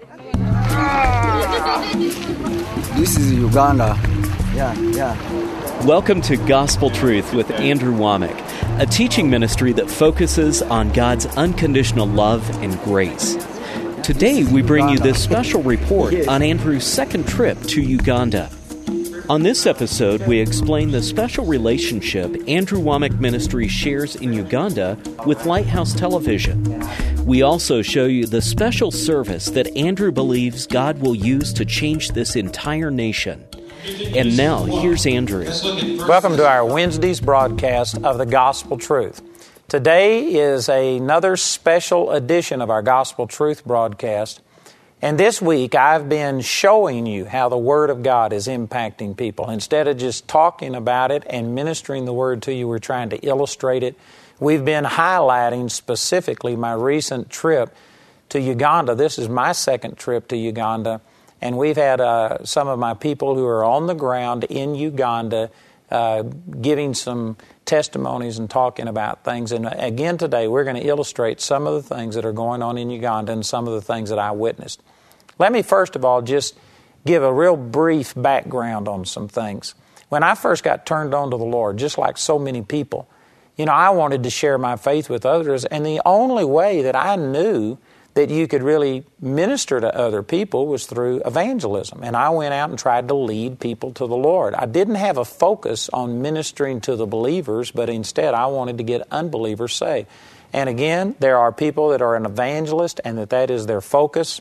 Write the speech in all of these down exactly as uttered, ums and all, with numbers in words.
This is Uganda. Yeah, yeah. Welcome to Gospel Truth with Andrew Wommack, a teaching ministry that focuses on God's unconditional love and grace. Today, we bring you this special report on Andrew's second trip to Uganda. On this episode, we explain the special relationship Andrew Wommack Ministry shares in Uganda with Lighthouse Television. We also show you the special service that Andrew believes God will use to change this entire nation. And now, here's Andrew. Welcome to our Wednesday's broadcast of the Gospel Truth. Today is another special edition of our Gospel Truth broadcast. And this week, I've been showing you how the Word of God is impacting people. Instead of just talking about it and ministering the Word to you, we're trying to illustrate it. We've been highlighting specifically my recent trip to Uganda. This is my second trip to Uganda. And we've had uh, some of my people who are on the ground in Uganda uh, giving some testimonies and talking about things. And again today, we're going to illustrate some of the things that are going on in Uganda and some of the things that I witnessed. Let me first of all just give a real brief background on some things. When I first got turned on to the Lord, just like so many people, you know, I wanted to share my faith with others, and the only way that I knew that you could really minister to other people was through evangelism. And I went out and tried to lead people to the Lord. I didn't have a focus on ministering to the believers, but instead I wanted to get unbelievers saved. And again, there are people that are an evangelist and that that is their focus.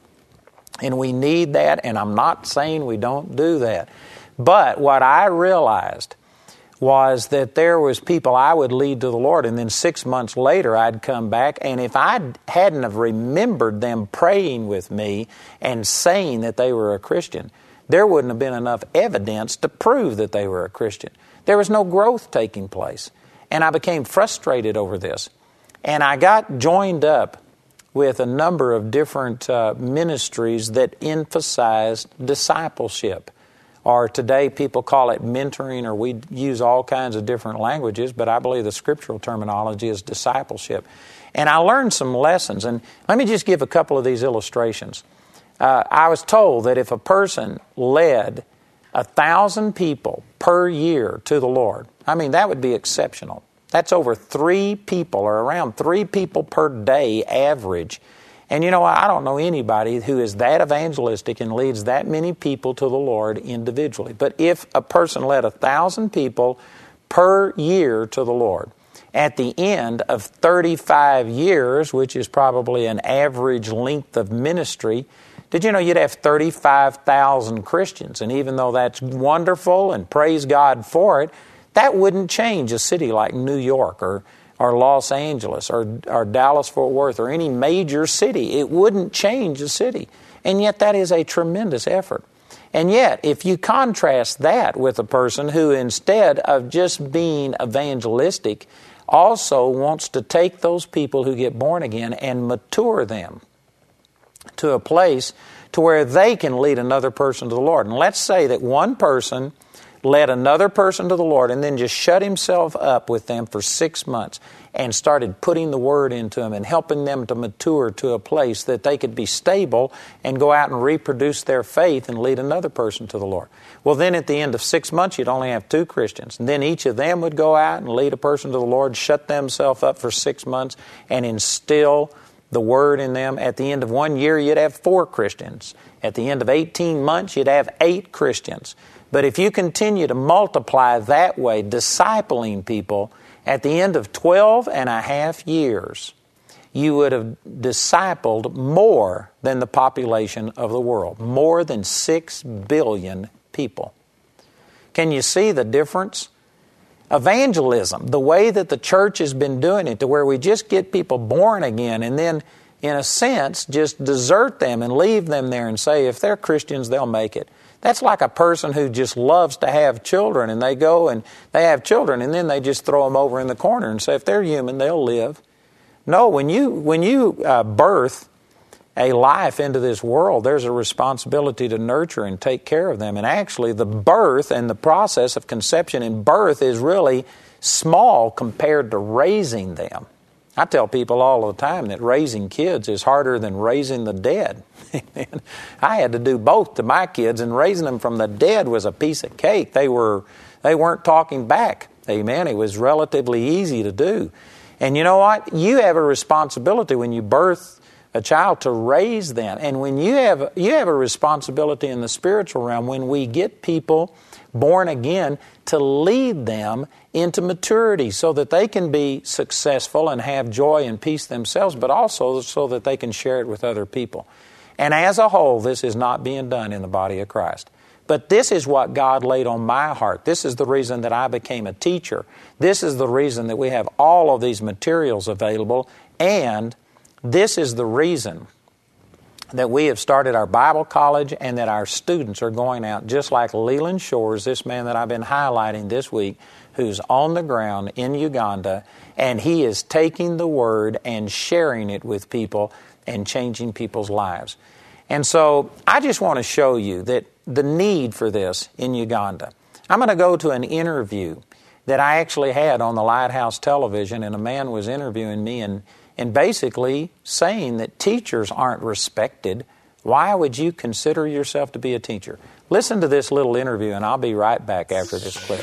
And we need that, and I'm not saying we don't do that. But what I realized was that there was people I would lead to the Lord, and then six months later I'd come back, and if I hadn't have remembered them praying with me and saying that they were a Christian, there wouldn't have been enough evidence to prove that they were a Christian. There was no growth taking place, and I became frustrated over this. And I got joined up with a number of different uh, ministries that emphasized discipleship. Or today people call it mentoring, or we use all kinds of different languages, but I believe the scriptural terminology is discipleship. And I learned some lessons, and let me just give a couple of these illustrations. Uh, I was told that if a person led a thousand people per year to the Lord, I mean, that would be exceptional. That's over three people, or around three people per day average. And you know, I don't know anybody who is that evangelistic and leads that many people to the Lord individually. But if a person led a thousand people per year to the Lord, at the end of thirty-five years, which is probably an average length of ministry, did you know you'd have thirty-five thousand Christians? And even though that's wonderful and praise God for it, that wouldn't change a city like New York or or Los Angeles, or, or Dallas-Fort Worth, or any major city. It wouldn't change the city. And yet that is a tremendous effort. And yet, if you contrast that with a person who, instead of just being evangelistic, also wants to take those people who get born again and mature them to a place to where they can lead another person to the Lord. And let's say that one person led another person to the Lord and then just shut himself up with them for six months and started putting the Word into them and helping them to mature to a place that they could be stable and go out and reproduce their faith and lead another person to the Lord. Well, then at the end of six months, you'd only have two Christians. And then each of them would go out and lead a person to the Lord, shut themselves up for six months and instill the Word in them. At the end of one year, you'd have four Christians. At the end of eighteen months, you'd have eight Christians. But if you continue to multiply that way, discipling people, at the end of twelve and a half years, you would have discipled more than the population of the world, more than six billion people. Can you see the difference? Evangelism, the way that the church has been doing it, to where we just get people born again and then, in a sense, just desert them and leave them there and say, if they're Christians, they'll make it. That's like a person who just loves to have children, and they go and they have children, and then they just throw them over in the corner and say, if they're human, they'll live. No, when you when you uh, birth a life into this world, there's a responsibility to nurture and take care of them. And actually, the birth and the process of conception and birth is really small compared to raising them. I tell people all the time that raising kids is harder than raising the dead. I had to do both to my kids, and raising them from the dead was a piece of cake. They were, they weren't talking back. Amen. It was relatively easy to do. And you know what? You have a responsibility when you birth a child to raise them. And when you have you have a responsibility in the spiritual realm, when we get people born again, to lead them into maturity so that they can be successful and have joy and peace themselves, but also so that they can share it with other people. And as a whole, this is not being done in the body of Christ. But this is what God laid on my heart. This is the reason that I became a teacher. This is the reason that we have all of these materials available. And this is the reason that we have started our Bible college and that our students are going out, just like Leland Shores, this man that I've been highlighting this week, who's on the ground in Uganda, and he is taking the Word and sharing it with people and changing people's lives. And so I just want to show you that the need for this in Uganda. I'm going to go to an interview that I actually had on the Lighthouse Television, and a man was interviewing me and, and basically saying that teachers aren't respected. Why would you consider yourself to be a teacher? Listen to this little interview, and I'll be right back after this clip.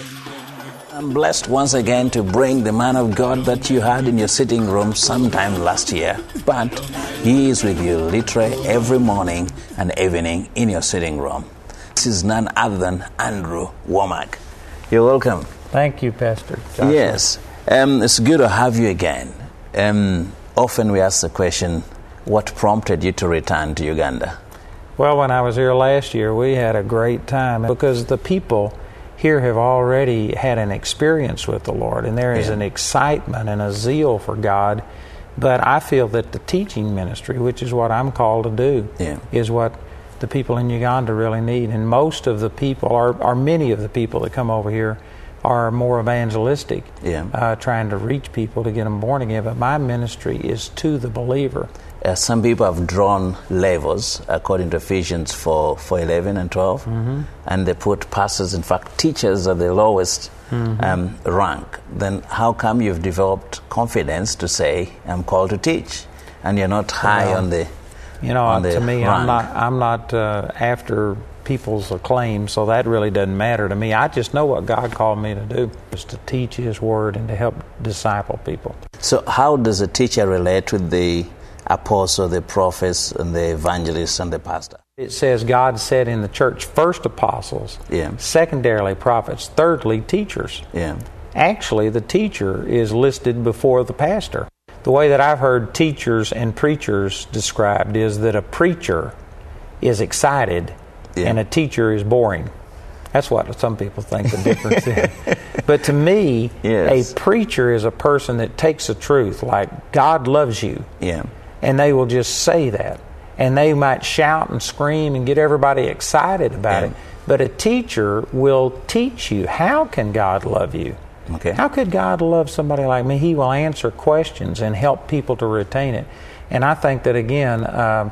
I'm blessed once again to bring the man of God that you had in your sitting room sometime last year. But he is with you literally every morning and evening in your sitting room. This is none other than Andrew Wommack. You're welcome. Thank you, Pastor Joshua. Yes. Um, it's good to have you again. Um, often we ask the question, what prompted you to return to Uganda? Well, when I was here last year, we had a great time because the people here have already had an experience with the Lord, and there is yeah. an excitement and a zeal for God. But I feel that the teaching ministry, which is what I'm called to do, yeah. is what the people in Uganda really need. And most of the people, or, or many of the people that come over here, are more evangelistic, yeah. uh, trying to reach people to get them born again. But my ministry is to the believer. Uh, some people have drawn levels according to Ephesians four, four eleven and twelve, mm-hmm. and they put pastors, in fact teachers, at the lowest mm-hmm. um, rank. Then how come you've developed confidence to say, I'm called to teach, and you're not high well, on the You know, on to the me, rank. I'm not, I'm not uh, after people's acclaim, so that really doesn't matter to me. I just know what God called me to do, is to teach His Word and to help disciple people. So how does a teacher relate with the apostle, the prophets, and the evangelists, and the pastor? It says God said in the church, first apostles, yeah. secondarily prophets, thirdly teachers. Yeah. Actually, the teacher is listed before the pastor. The way that I've heard teachers and preachers described is that a preacher is excited yeah. and a teacher is boring. That's what some people think the difference is. But to me, yes. a preacher is a person that takes the truth, like God loves you. Yeah. And they will just say that. And they might shout and scream and get everybody excited about yeah. it. But a teacher will teach you, how can God love you? Okay. How could God love somebody like me? He will answer questions and help people to retain it. And I think that, again, um,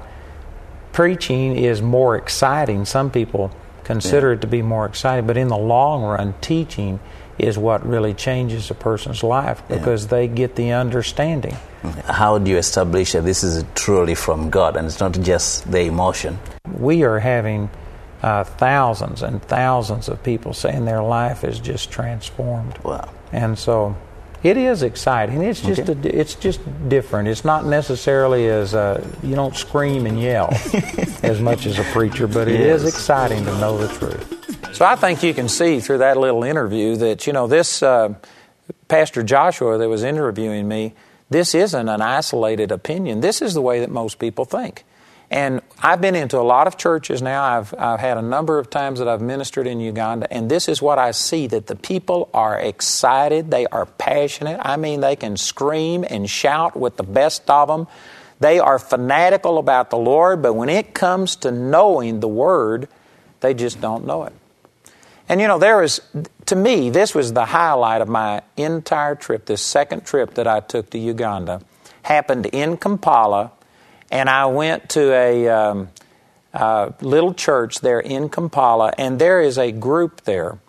preaching is more exciting. Some people consider yeah. it to be more exciting. But in the long run, teaching is what really changes a person's life because yeah. they get the understanding. How do you establish that this is truly from God and it's not just the emotion? We are having uh, thousands and thousands of people saying their life is just transformed. Wow. And so it is exciting. It's just okay. a, it's just different. It's not necessarily as uh, you don't scream and yell as much as a preacher, but it yes. is exciting to know the truth. So I think you can see through that little interview that, you know, this uh, Pastor Joshua that was interviewing me, this isn't an isolated opinion. This is the way that most people think. And I've been into a lot of churches now. I've, I've had a number of times that I've ministered in Uganda, and this is what I see, that the people are excited. They are passionate. I mean, they can scream and shout with the best of them. They are fanatical about the Lord, but when it comes to knowing the Word, they just don't know it. And, you know, there is, to me, this was the highlight of my entire trip. This second trip that I took to Uganda happened in Kampala, and I went to a um, uh, little church there in Kampala, and there is a group there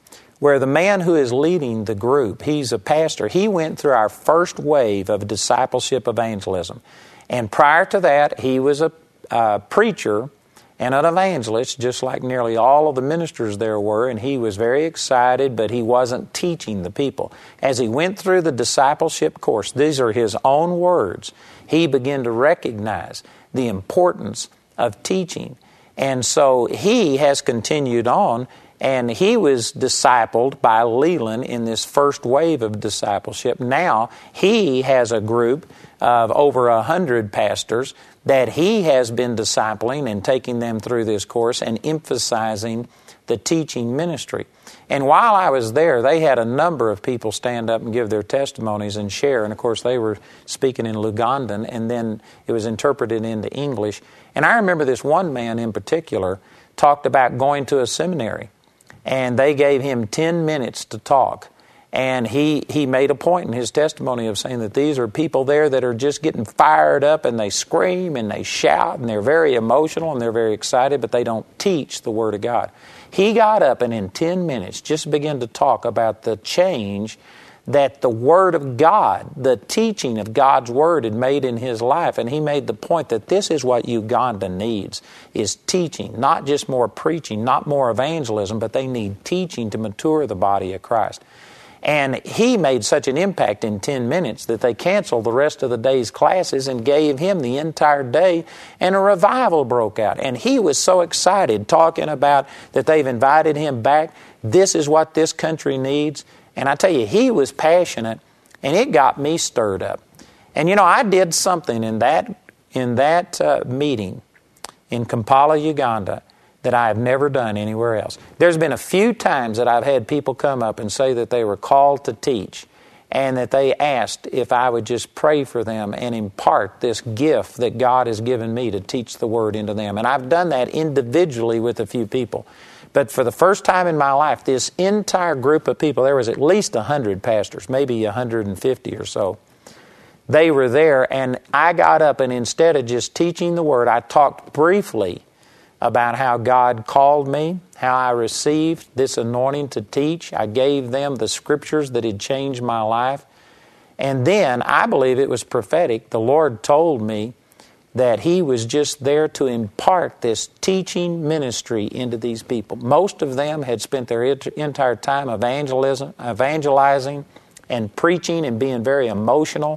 where the man who is leading the group, he's a pastor, he went through our first wave of discipleship evangelism. And prior to that, he was a uh, preacher and an evangelist, just like nearly all of the ministers there were, and he was very excited, but he wasn't teaching the people. As he went through the discipleship course, these are his own words, he began to recognize the importance of teaching. And so he has continued on, and he was discipled by Leland in this first wave of discipleship. Now he has a group of over a hundred pastors that he has been discipling and taking them through this course and emphasizing the teaching ministry. And while I was there, they had a number of people stand up and give their testimonies and share. And of course, they were speaking in Lugandan, and then it was interpreted into English. And I remember this one man in particular talked about going to a seminary, and they gave him ten minutes to talk. And he, he made a point in his testimony of saying that these are people there that are just getting fired up, and they scream and they shout and they're very emotional and they're very excited, but they don't teach the Word of God. He got up and in ten minutes just began to talk about the change that the Word of God, the teaching of God's Word had made in his life. And he made the point that this is what Uganda needs, is teaching, not just more preaching, not more evangelism, but they need teaching to mature the body of Christ. And he made such an impact in ten minutes that they canceled the rest of the day's classes and gave him the entire day, and a revival broke out. And he was so excited talking about that they've invited him back. This is what this country needs. And I tell you, he was passionate, and it got me stirred up. And you know, I did something in that, in that uh, meeting in Kampala, Uganda, that I have never done anywhere else. There's been a few times that I've had people come up and say that they were called to teach, and that they asked if I would just pray for them and impart this gift that God has given me to teach the Word into them. And I've done that individually with a few people. But for the first time in my life, this entire group of people, there was at least one hundred pastors, maybe one hundred fifty or so. They were there, and I got up, and instead of just teaching the Word, I talked briefly about how God called me, how I received this anointing to teach. I gave them the scriptures that had changed my life. And then, I believe it was prophetic, the Lord told me that He was just there to impart this teaching ministry into these people. Most of them had spent their entire time evangelism, evangelizing and preaching and being very emotional,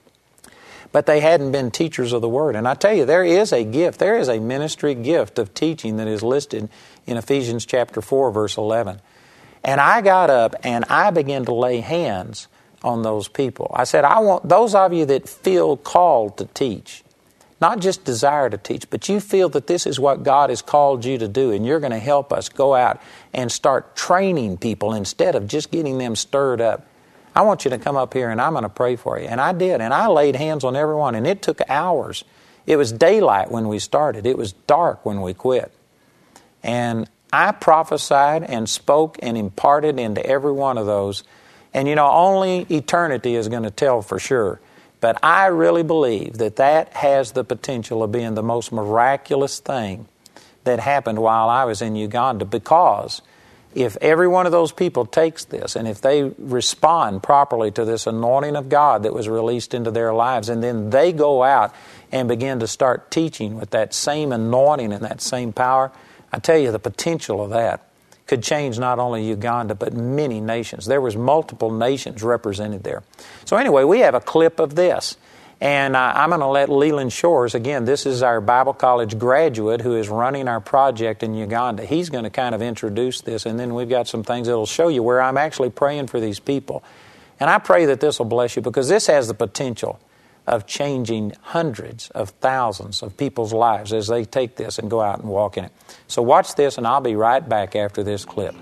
but they hadn't been teachers of the Word. And I tell you, there is a gift, there is a ministry gift of teaching that is listed in Ephesians chapter four, verse eleven. And I got up and I began to lay hands on those people. I said, I want those of you that feel called to teach, not just desire to teach, but you feel that this is what God has called you to do, and you're going to help us go out and start training people instead of just getting them stirred up. I want you to come up here and I'm going to pray for you. And I did. And I laid hands on everyone. And it took hours. It was daylight when we started. It was dark when we quit. And I prophesied and spoke and imparted into every one of those. And you know, only eternity is going to tell for sure. But I really believe that that has the potential of being the most miraculous thing that happened while I was in Uganda, because if every one of those people takes this, and if they respond properly to this anointing of God that was released into their lives, and then they go out and begin to start teaching with that same anointing and that same power, I tell you, the potential of that could change not only Uganda, but many nations. There was multiple nations represented there. So anyway, we have a clip of this. And uh, I'm going to let Leland Shores, again, this is our Bible college graduate who is running our project in Uganda. He's going to kind of introduce this, and then we've got some things that will show you where I'm actually praying for these people. And I pray that this will bless you, because this has the potential of changing hundreds of thousands of people's lives as they take this and go out and walk in it. So watch this, and I'll be right back after this clip.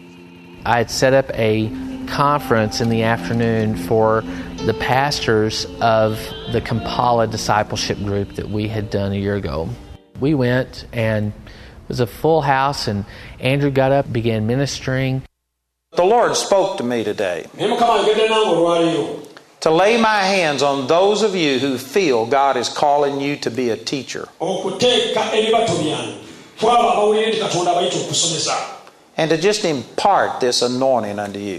I had set up a conference in the afternoon for the pastors of the Kampala discipleship group that we had done a year ago. We went, and it was a full house, and Andrew got up, began ministering. The Lord spoke to me today to lay my hands on those of you who feel God is calling you to be a teacher. and to just impart this anointing unto you.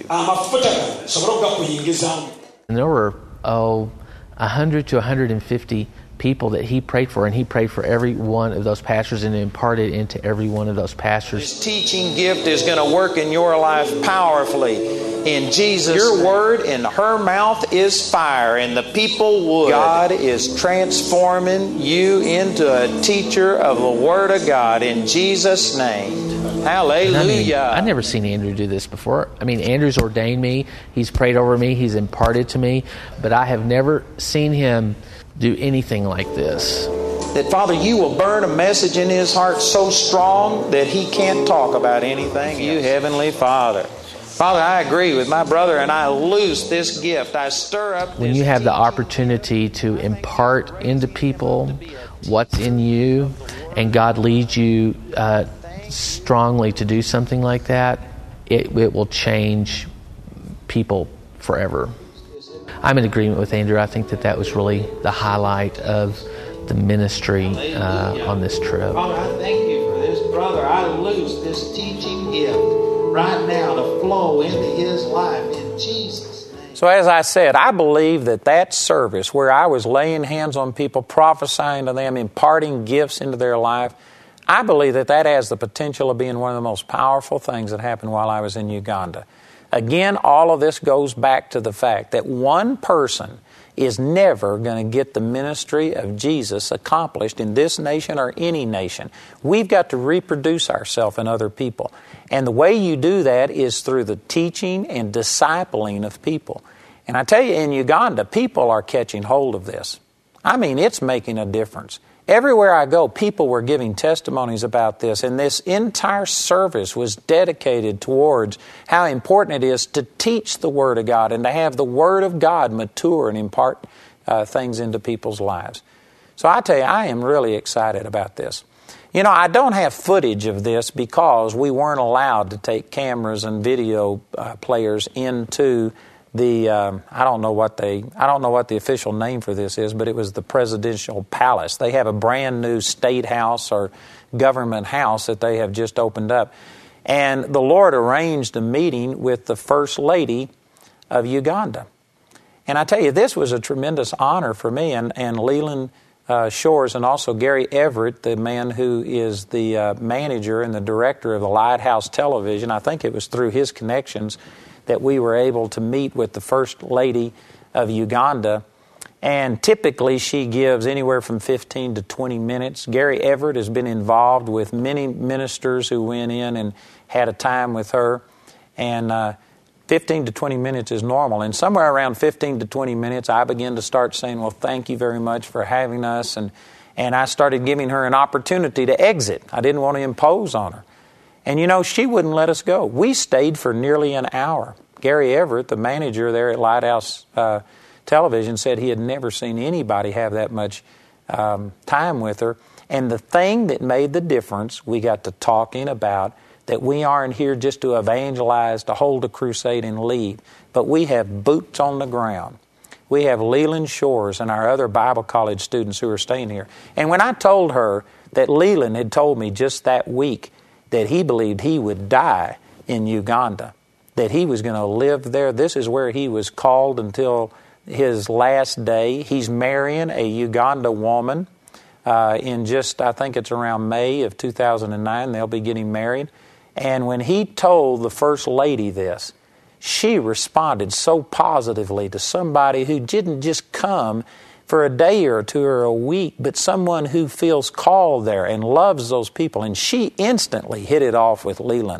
And there were, oh, one hundred to one hundred fifty people that he prayed for, and he prayed for every one of those pastors and imparted into every one of those pastors. This teaching gift is going to work in your life powerfully. In Jesus, your word in her mouth is fire, and the people would. God is transforming you into a teacher of the Word of God in Jesus' name. Hallelujah. I mean, I've never seen Andrew do this before. I mean, Andrew's ordained me. He's prayed over me. He's imparted to me. But I have never seen him do anything like this. That, Father, you will burn a message in his heart so strong that he can't talk about anything. You, Heavenly Father. Father, I agree with my brother, and I loose this gift. I stir up this. When you have the opportunity to impart into people what's in you, and God leads you uh, strongly to do something like that, it, it will change people forever. I'm in agreement with Andrew. I think that that was really the highlight of the ministry uh, on this trip. Father, I thank you for this brother. I loose this teaching gift right now to flow into his life in Jesus' name. So as I said, I believe that that service where I was laying hands on people, prophesying to them, imparting gifts into their life, I believe that that has the potential of being one of the most powerful things that happened while I was in Uganda. Again, all of this goes back to the fact that one person is never going to get the ministry of Jesus accomplished in this nation or any nation. We've got to reproduce ourselves in other people. And the way you do that is through the teaching and discipling of people. And I tell you, in Uganda, people are catching hold of this. I mean, it's making a difference. Everywhere I go, people were giving testimonies about this, and this entire service was dedicated towards how important it is to teach the Word of God and to have the Word of God mature and impart uh, things into people's lives. So I tell you, I am really excited about this. You know, I don't have footage of this because we weren't allowed to take cameras and video uh, players into the um, I don't know what they I don't know what the official name for this is, but it was the Presidential Palace. They have a brand new state house or government house that they have just opened up. And the Lord arranged a meeting with the First Lady of Uganda. And I tell you, this was a tremendous honor for me and, and Leland uh, Shores, and also Gary Everett, the man who is the uh, manager and the director of the Lighthouse Television. I think it was through his connections that we were able to meet with the First Lady of Uganda. And typically she gives anywhere from fifteen to twenty minutes. Gary Everett has been involved with many ministers who went in and had a time with her. And uh, fifteen to twenty minutes is normal. And somewhere around fifteen to twenty minutes, I began to start saying, well, thank you very much for having us. And, and I started giving her an opportunity to exit. I didn't want to impose on her. And, you know, she wouldn't let us go. We stayed for nearly an hour. Gary Everett, the manager there at Lighthouse uh, Television, said he had never seen anybody have that much um, time with her. And the thing that made the difference, we got to talking about that we aren't here just to evangelize, to hold a crusade and leave, but we have boots on the ground. We have Leland Shores and our other Bible college students who are staying here. And when I told her that Leland had told me just that week that he believed he would die in Uganda, that he was going to live there. This is where he was called until his last day. He's marrying a Uganda woman uh, in just, I think it's around May of two thousand nine. They'll be getting married. And when he told the First Lady this, she responded so positively to somebody who didn't just come for a day or two or a week, but someone who feels called there and loves those people. And she instantly hit it off with Leland.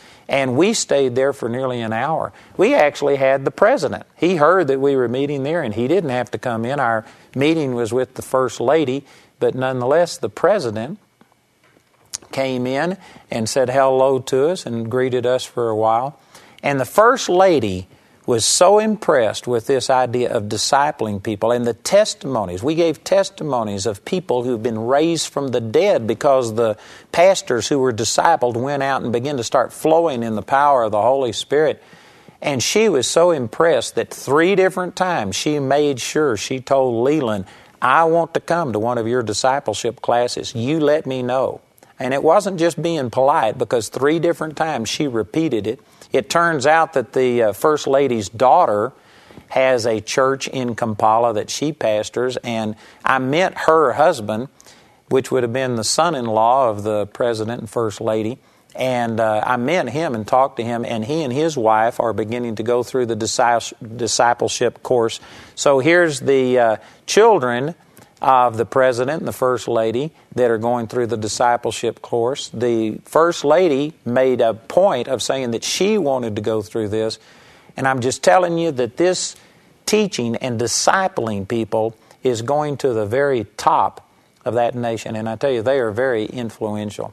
And we stayed there for nearly an hour. We actually had the president. He heard that we were meeting there, and he didn't have to come in. Our meeting was with the First Lady, but nonetheless, the president came in and said hello to us and greeted us for a while. And the First Lady was so impressed with this idea of discipling people and the testimonies. We gave testimonies of people who've been raised from the dead because the pastors who were discipled went out and began to start flowing in the power of the Holy Spirit. And she was so impressed that three different times she made sure she told Leland, I want to come to one of your discipleship classes. You let me know. And it wasn't just being polite, because three different times she repeated it. It turns out that the uh, First Lady's daughter has a church in Kampala that she pastors, and I met her husband, which would have been the son-in-law of the President and First Lady, and uh, I met him and talked to him, and he and his wife are beginning to go through the discipleship course. So here's the uh, children of the President and the First Lady that are going through the discipleship course. The First Lady made a point of saying that she wanted to go through this, and I'm just telling you that this teaching and discipling people is going to the very top of that nation, and I tell you, they are very influential.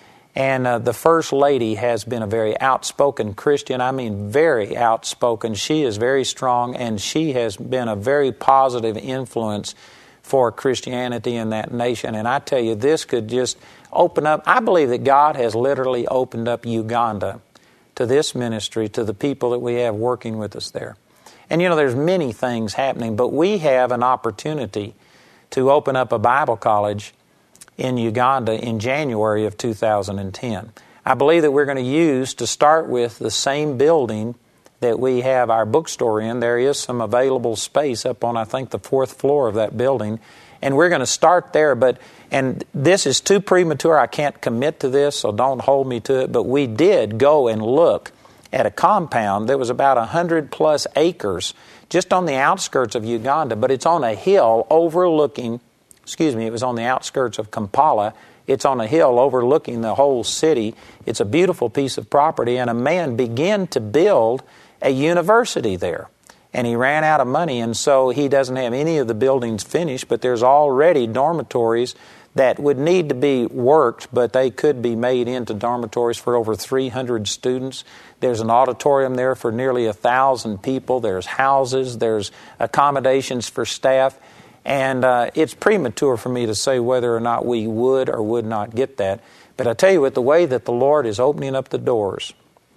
And uh, the First Lady has been a very outspoken Christian. I mean, very outspoken. She is very strong, and she has been a very positive influence for Christianity in that nation. And I tell you, this could just open up. I believe that God has literally opened up Uganda to this ministry, to the people that we have working with us there. And you know, there's many things happening, but we have an opportunity to open up a Bible college in Uganda in January of two thousand ten. I believe that we're going to use, to start with, the same building that we have our bookstore in. There is some available space up on, I think, the fourth floor of that building. And we're going to start there, but, and this is too premature. I can't commit to this, so don't hold me to it. But we did go and look at a compound that was about one hundred plus acres just on the outskirts of Uganda, but it's on a hill overlooking, excuse me, it was on the outskirts of Kampala. It's on a hill overlooking the whole city. It's a beautiful piece of property, and a man began to build a university there. And he ran out of money, and so he doesn't have any of the buildings finished, but there's already dormitories that would need to be worked, but they could be made into dormitories for over three hundred students. There's an auditorium there for nearly one thousand people. There's houses. There's accommodations for staff. And uh, it's premature for me to say whether or not we would or would not get that. But I tell you what, the way that the Lord is opening up the doors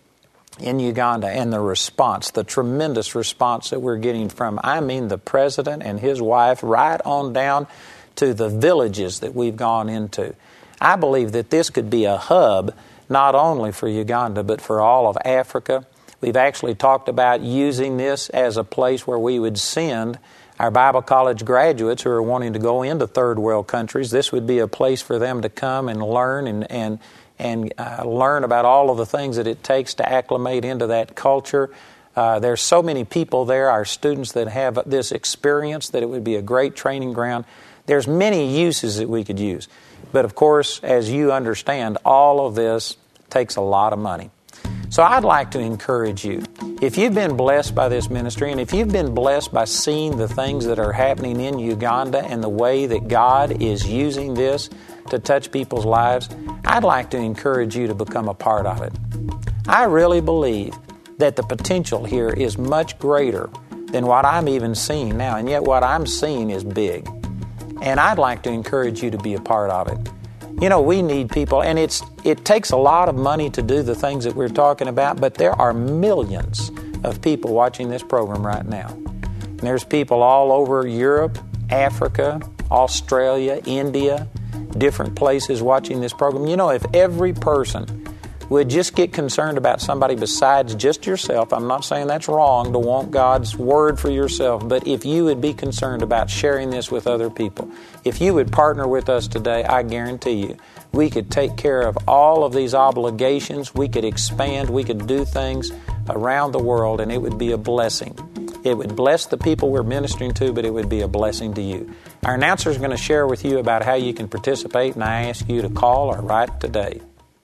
in Uganda, and the response, the tremendous response that we're getting from, I mean, the President and his wife, right on down to the villages that we've gone into. I believe that this could be a hub not only for Uganda, but for all of Africa. We've actually talked about using this as a place where we would send our Bible college graduates who are wanting to go into third world countries. This would be a place for them to come and learn and and and uh, learn about all of the things that it takes to acclimate into that culture. Uh, there's so many people there, our students, that have this experience, that it would be a great training ground. There's many uses that we could use. But of course, as you understand, all of this takes a lot of money. So I'd like to encourage you, if you've been blessed by this ministry, and if you've been blessed by seeing the things that are happening in Uganda and the way that God is using this to touch people's lives, I'd like to encourage you to become a part of it. I really believe that the potential here is much greater than what I'm even seeing now, and yet what I'm seeing is big. And I'd like to encourage you to be a part of it. You know, we need people, and it's it takes a lot of money to do the things that we're talking about, but there are millions of people watching this program right now. And there's people all over Europe, Africa, Australia, India, different places watching this program. You know, if every person would just get concerned about somebody besides just yourself, I'm not saying that's wrong to want God's word for yourself, but if you would be concerned about sharing this with other people, if you would partner with us today, I guarantee you, we could take care of all of these obligations, we could expand, we could do things around the world, and it would be a blessing. It would bless the people we're ministering to, but it would be a blessing to you. Our announcer is going to share with you about how you can participate, and I ask you to call or write today.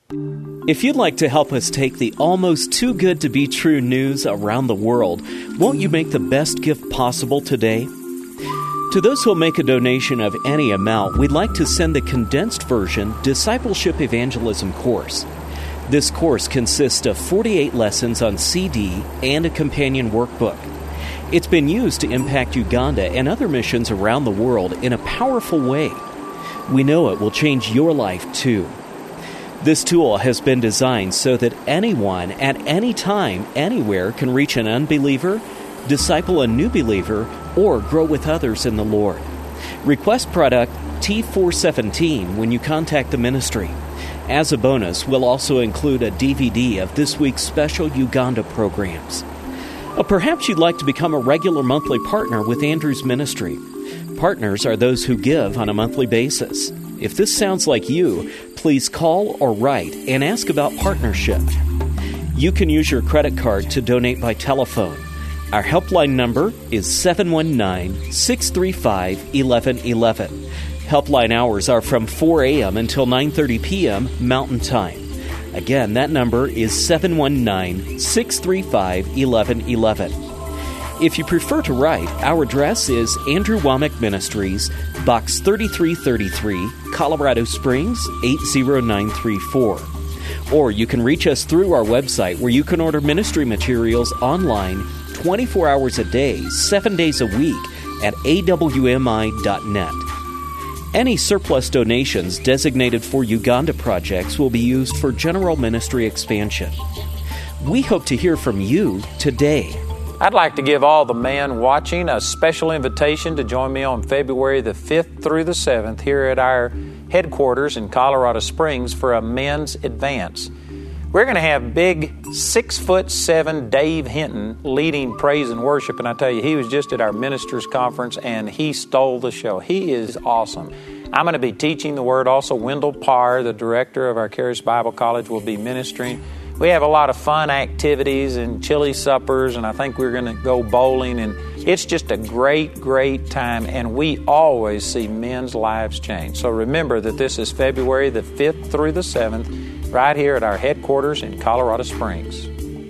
If you'd like to help us take the almost too good to be true news around the world, won't you make the best gift possible today? To those who will make a donation of any amount, we'd like to send the condensed version Discipleship Evangelism course. This course consists of forty-eight lessons on C D and a companion workbook. It's been used to impact Uganda and other missions around the world in a powerful way. We know it will change your life too. This tool has been designed so that anyone at any time, anywhere, can reach an unbeliever, disciple a new believer, or grow with others in the Lord. Request product T four seventeen when you contact the ministry. As a bonus, we'll also include a D V D of this week's special Uganda programs. Or perhaps you'd like to become a regular monthly partner with Andrew's ministry. Partners are those who give on a monthly basis. If this sounds like you, please call or write and ask about partnership. You can use your credit card to donate by telephone. Our helpline number is seven one nine, six three five, one one one one. Helpline hours are from four a.m. until nine thirty p.m. Mountain Time. Again, that number is seven one nine, six three five, one one one one. If you prefer to write, our address is Andrew Wommack Ministries, Box thirty-three thirty-three, Colorado Springs, eight zero nine three four. Or you can reach us through our website where you can order ministry materials online twenty-four hours a day, seven days a week at A W M I dot net. Any surplus donations designated for Uganda projects will be used for general ministry expansion. We hope to hear from you today. I'd like to give all the men watching a special invitation to join me on February the fifth through the seventh here at our headquarters in Colorado Springs for a men's advance. We're going to have big six foot seven Dave Hinton leading praise and worship, and I tell you, he was just at our ministers conference and he stole the show. He is awesome. I'm going to be teaching the Word. Also, Wendell Parr, the director of our Charis Bible College, will be ministering. We have a lot of fun activities and chili suppers, and I think we're going to go bowling, and it's just a great, great time, and we always see men's lives change. So remember that this is February the fifth through the seventh, right here at our headquarters in Colorado Springs.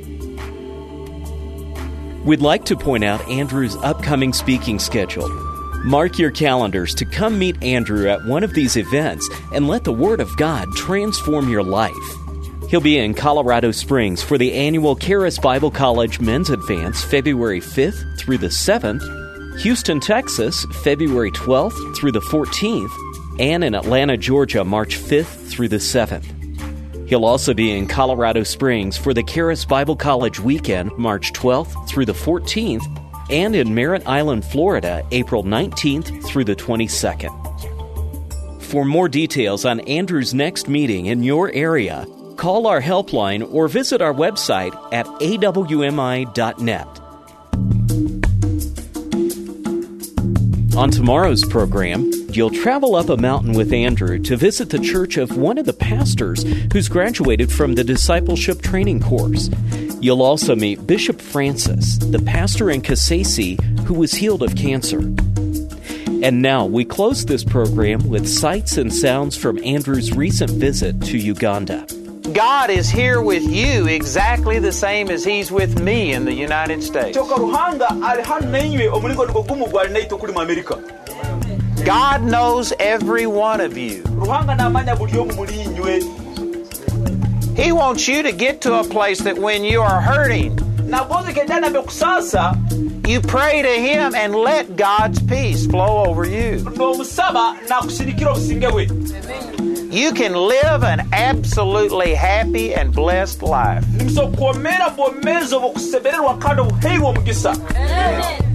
We'd like to point out Andrew's upcoming speaking schedule. Mark your calendars to come meet Andrew at one of these events and let the Word of God transform your life. He'll be in Colorado Springs for the annual Charis Bible College Men's Advance February fifth through the seventh, Houston, Texas, February twelfth through the fourteenth, and in Atlanta, Georgia, March fifth through the seventh. He'll also be in Colorado Springs for the Charis Bible College Weekend, March twelfth through the fourteenth, and in Merritt Island, Florida, April nineteenth through the twenty-second. For more details on Andrew's next meeting in your area, call our helpline or visit our website at A W M I dot net. On tomorrow's program, you'll travel up a mountain with Andrew to visit the church of one of the pastors who's graduated from the discipleship training course. You'll also meet Bishop Francis, the pastor in Kasese who was healed of cancer. And now we close this program with sights and sounds from Andrew's recent visit to Uganda. God is here with you exactly the same as He's with me in the United States. God knows every one of you. He wants you to get to a place that when you are hurting, you pray to Him and let God's peace flow over you. You can live an absolutely happy and blessed life. Amen.